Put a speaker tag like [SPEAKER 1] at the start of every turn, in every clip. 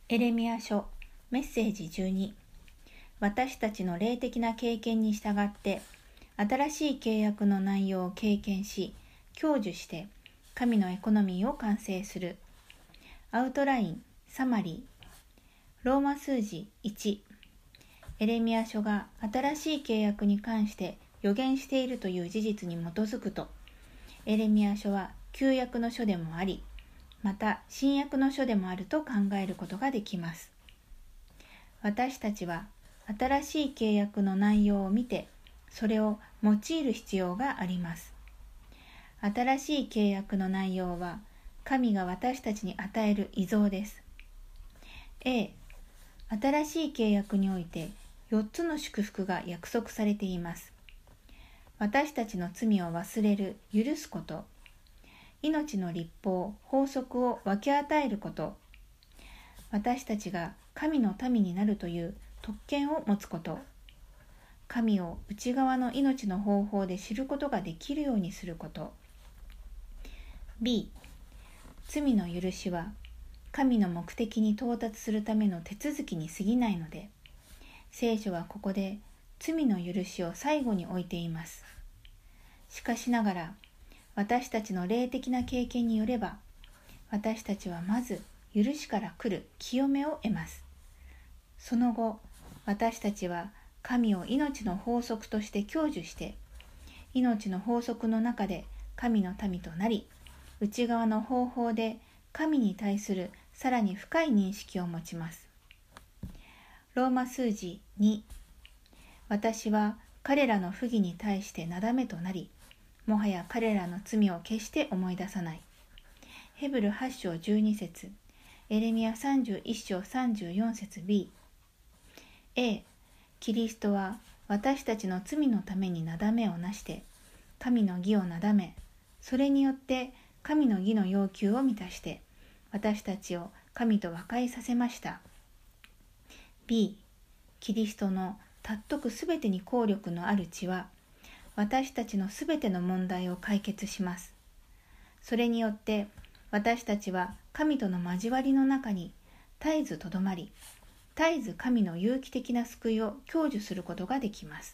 [SPEAKER 1] エレミヤ書メッセージ12。私たちの霊的な経験に従って新しい契約の内容を経験し享受して神のエコノミーを完成する。アウトラインサマリー。ローマ数字1。エレミヤ書が新しい契約に関して予言しているという事実に基づくと、エレミヤ書は旧約の書でもあり、また新約の書でもあると考えることができます。私たちは新しい契約の内容を見て、それを用いる必要があります。新しい契約の内容は、神が私たちに与える遺贈です。A、新しい契約において4つの祝福が約束されています。私たちの罪を忘れる、許すこと。命の律法、法則を分け与えること。私たちが神の民になるという特権を持つこと。神を内側の命の方法で知ることができるようにすること。B、罪の許しは神の目的に到達するための手続きに過ぎないので、聖書はここで罪の許しを最後に置いています。しかしながら、私たちの霊的な経験によれば、私たちはまず許しから来る清めを得ます。その後、私たちは神を命の法則として享受して、命の法則の中で神の民となり、内側の方法で神に対するさらに深い認識を持ちます。ローマ数字2。私は彼らの不義に対してなだめとなり、もはや彼らの罪を決して思い出さない。ヘブル8章12節、エレミヤ31章34節 B。 A、キリストは私たちの罪のためになだめをなして、神の義をなだめ、それによって神の義の要求を満たして、私たちを神と和解させました。B、キリストの尊くすべてに効力のある血は、私たちのすべての問題を解決します。それによって私たちは神との交わりの中に絶えずとどまり、絶えず神の有機的な救いを享受することができます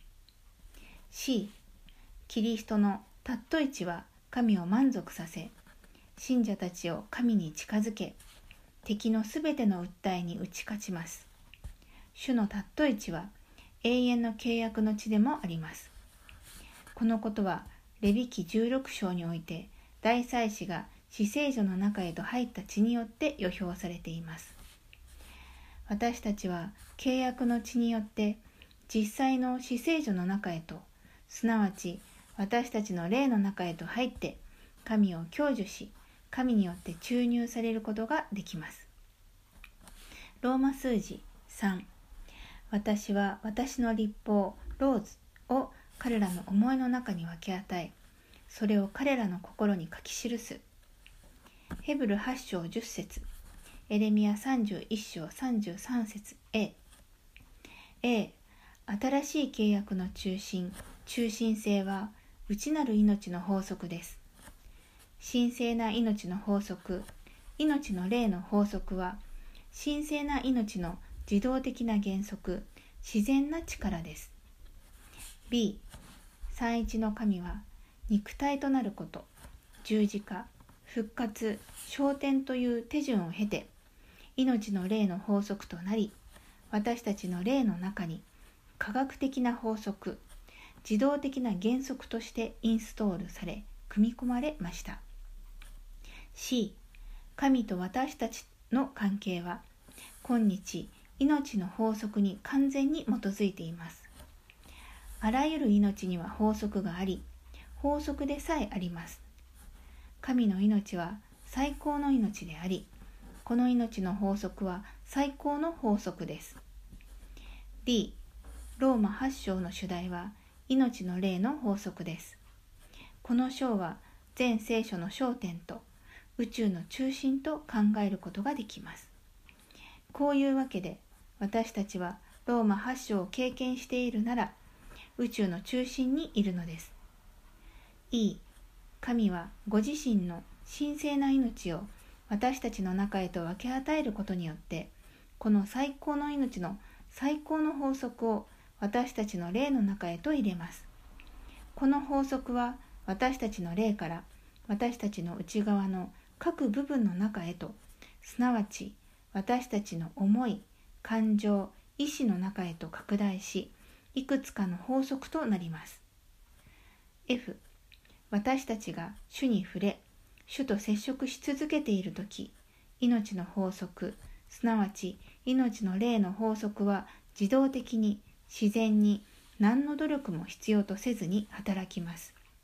[SPEAKER 1] 。C、キリストの尊い血は神を満足させ、信者たちを神に近づけ、敵のすべての訴えに打ち勝ちます。主の尊い血は永遠の契約の地でもあります。このことはレビ記16章において大祭司が至聖所の中へと入った血によって予表されています。私たちは契約の血によって実際の至聖所の中へと、すなわち私たちの霊の中へと入って神を享受し、神によって注入されることができます。ローマ数字3。私は私の律法ローズを彼らの思いの中に分け与え、それを彼らの心に書き記す。ヘブル8章10節、エレミヤ31章33節 A。 新しい契約の中心性は内なる命の法則です。神聖な命の法則、命の霊の法則は、神聖な命の自動的な原則、自然な力です。B、三一の神は肉体となること、十字架、復活、昇天という手順を経て、命の霊の法則となり、私たちの霊の中に科学的な法則、自動的な原則としてインストールされ、組み込まれました。C、神と私たちの関係は、今日、命の法則に完全に基づいています。あらゆる命には法則があり、法則でさえあります。神の命は最高の命であり、この命の法則は最高の法則です。D、ローマ8章の主題は命の霊の法則です。この章は全聖書の焦点と宇宙の中心と考えることができます。こういうわけで、私たちはローマ8章を経験しているなら、宇宙の中心にいるのです。E、神はご自身の神聖な命を私たちの中へと分け与えることによって、この最高の命の最高の法則を私たちの霊の中へと入れます。この法則は私たちの霊から私たちの内側の各部分の中へと、すなわち私たちの思い、感情、意志の中へと拡大し、いくつかの法則となります。F、私たちが主に触れ、主と接触し続けているとき、命の法則、すなわち命の霊の法則は自動的に、自然に、何の努力も必要とせずに働きます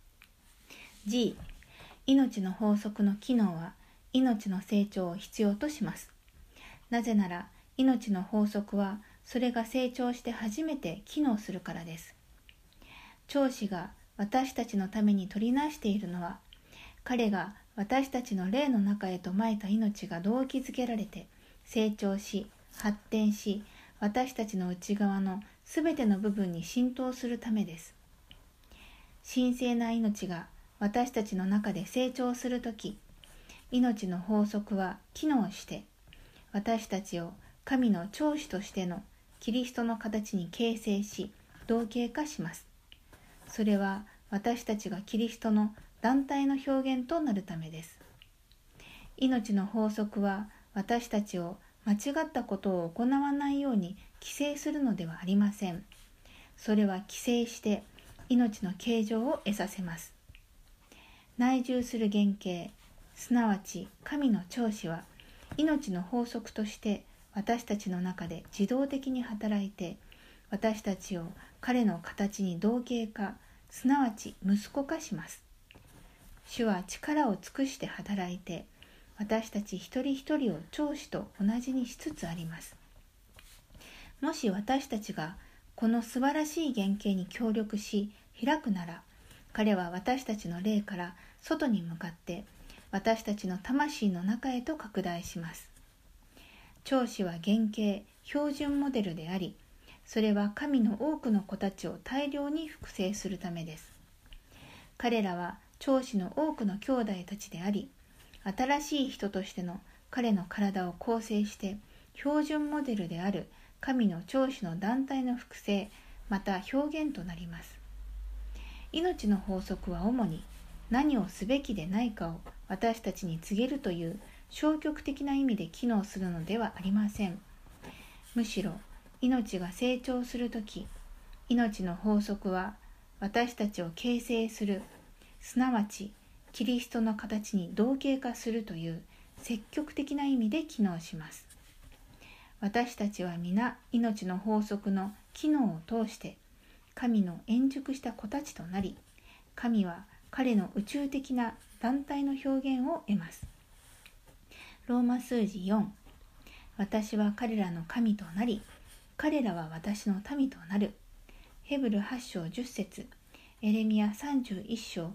[SPEAKER 1] 。G、命の法則の機能は命の成長を必要とします。なぜなら、命の法則はそれが成長して初めて機能するからです。長子が私たちのために取りなしているのは、彼が私たちの霊の中へとまいた命が動機づけられて成長し、発展し、私たちの内側のすべての部分に浸透するためです。神聖な命が私たちの中で成長するとき、命の法則は機能して私たちを神の長子としてのキリストの形に形成し、同型化します。それは私たちがキリストの団体の表現となるためです。命の法則は私たちを間違ったことを行わないように規制するのではありません。それは規制して命の形状を得させます。内住する原型、すなわち神の長子は命の法則として私たちの中で自動的に働いて、私たちを彼の形に同型化、すなわち息子化します。主は力を尽くして働いて、私たち一人一人を長子と同じにしつつあります。もし私たちがこの素晴らしい原型に協力し開くなら、彼は私たちの霊から外に向かって私たちの魂の中へと拡大します。長子は原型、標準モデルであり、それは神の多くの子たちを大量に複製するためです。彼らは長子の多くの兄弟たちであり、新しい人としての彼の体を構成して標準モデルである神の長子の団体の複製、また表現となります。命の法則は主に何をすべきでないかを私たちに告げるという消極的な意味で機能するのではありません。むしろ命が成長するとき、命の法則は私たちを形成する、すなわちキリストの形に同型化するという積極的な意味で機能します。私たちは皆命の法則の機能を通して神の円熟した子たちとなり、神は彼の宇宙的な団体の表現を得ます。ローマ数字4、私は彼らの神となり、彼らは私の民となる。ヘブル8章10節、エレミヤ31章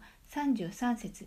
[SPEAKER 1] 33節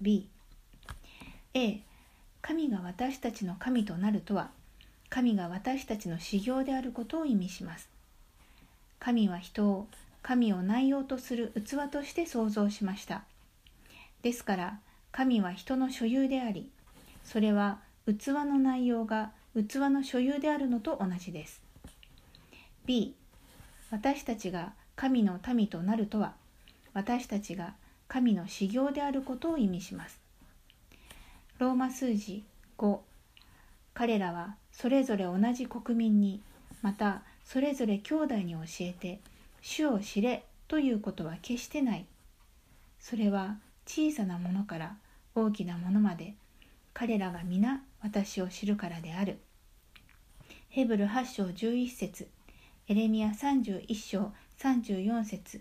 [SPEAKER 1] B。A、神が私たちの神となるとは、神が私たちの修行であることを意味します。神は人を神を内容とする器として創造しました。ですから、神は人の所有であり、それは器の内容が器の所有であるのと同じです。B、私たちが神の民となるとは、私たちが神の修行であることを意味します。ローマ数字5、彼らはそれぞれ同じ国民に、またそれぞれ兄弟に教えて、主を知れということは決してない。それは小さなものから大きなものまで、彼らが皆私を知るからである。ヘブル8章11節、エレミヤ31章34節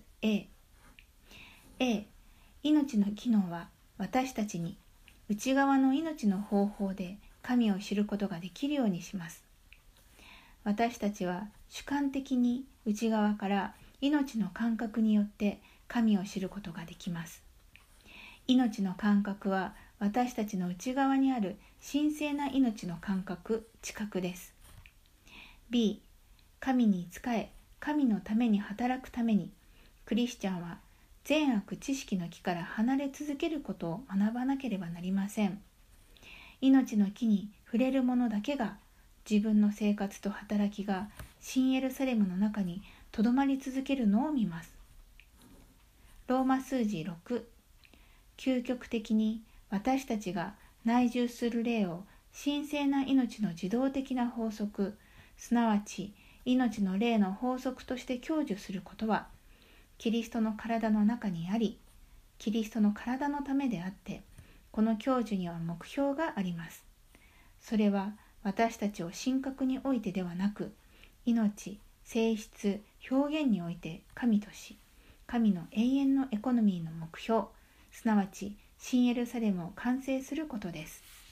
[SPEAKER 1] A。命の機能は私たちに内側の命の方法で神を知ることができるようにします。私たちは主観的に内側から命の感覚によって神を知ることができます。命の感覚は私たちの内側にある神聖な命の感覚、知覚です。B、神に仕え、神のために働くために、クリスチャンは善悪知識の木から離れ続けることを学ばなければなりません。 命の木に触れる者だけが自分の生活と働きが新エルサレムの中にとどまり続けるのを見ます。ローマ数字6、究極的に私たちが内住する霊を神聖な命の自動的な法則、すなわち命の霊の法則として享受することは、キリストの体の中にあり、キリストの体のためであって、この享受には目標があります。それは私たちを神格においてではなく、命、性質、表現において神とし、神の永遠のエコノミーの目標、すなわち新エルサレムを完成することです。